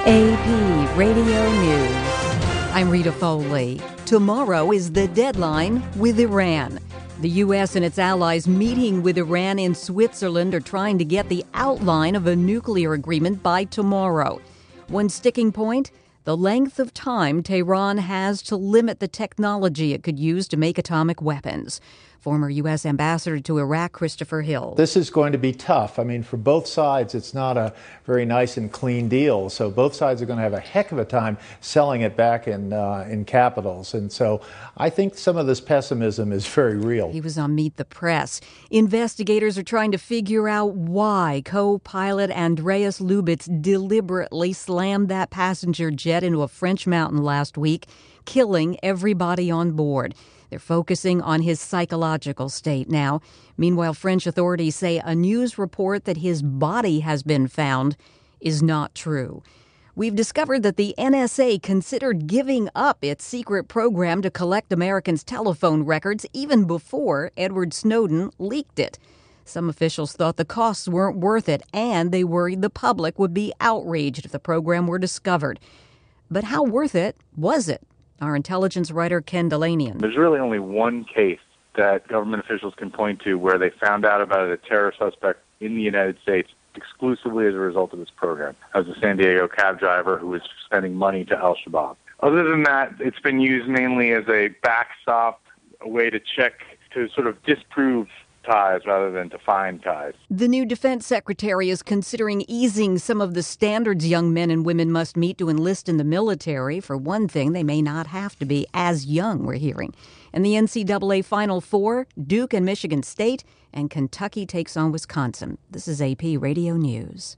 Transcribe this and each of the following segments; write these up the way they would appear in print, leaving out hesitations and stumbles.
AP Radio News. I'm Rita Foley. Tomorrow is the deadline with Iran. The U.S. and its allies meeting with Iran in Switzerland are trying to get the outline of a nuclear agreement by tomorrow. One sticking point, the length of time Tehran has to limit the technology it could use to make atomic weapons. Former U.S. Ambassador to Iraq, Christopher Hill. This is going to be tough. I mean, for both sides, it's not a very nice and clean deal. So both sides are going to have a heck of a time selling it back in capitals. And so I think some of this pessimism is very real. He was on Meet the Press. Investigators are trying to figure out why co-pilot Andreas Lubitz deliberately slammed that passenger jet into a French mountain last week, killing everybody on board. They're focusing on his psychological state now. Meanwhile, French authorities say a news report that his body has been found is not true. We've discovered that the NSA considered giving up its secret program to collect Americans' telephone records even before Edward Snowden leaked it. Some officials thought the costs weren't worth it, and they worried the public would be outraged if the program were discovered. But how worth it was it? Our intelligence writer, Ken Delanian. There's really only one case that government officials can point to where they found out about a terror suspect in the United States exclusively as a result of this program. That was a San Diego cab driver who was sending money to Al-Shabaab. Other than that, it's been used mainly as a backstop, a way to check, to sort of disprove ties rather than to find ties. The new defense secretary is considering easing some of the standards young men and women must meet to enlist in the military. For one thing, they may not have to be as young, we're hearing. And the NCAA Final Four, Duke and Michigan State, and Kentucky takes on Wisconsin. This is AP Radio News.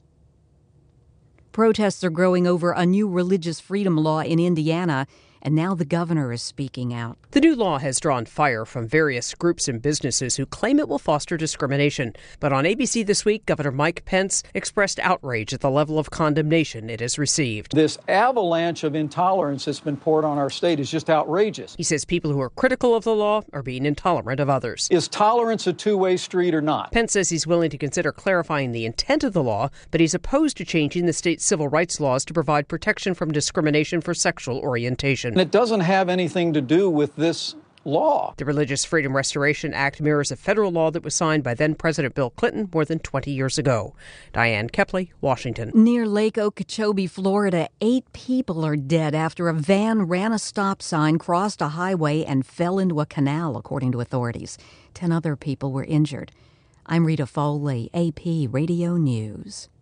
Protests are growing over a new religious freedom law in Indiana, and now the governor is speaking out. The new law has drawn fire from various groups and businesses who claim it will foster discrimination. But on ABC This Week, Governor Mike Pence expressed outrage at the level of condemnation it has received. This avalanche of intolerance that's been poured on our state is just outrageous. He says people who are critical of the law are being intolerant of others. Is tolerance a two-way street or not? Pence says he's willing to consider clarifying the intent of the law, but he's opposed to changing the state's civil rights laws to provide protection from discrimination for sexual orientation. And it doesn't have anything to do with this law. The Religious Freedom Restoration Act mirrors a federal law that was signed by then-President Bill Clinton more than 20 years ago. Diane Kepley, Washington. Near Lake Okeechobee, Florida, 8 people are dead after a van ran a stop sign, crossed a highway, and fell into a canal, according to authorities. 10 other people were injured. I'm Rita Foley, AP Radio News.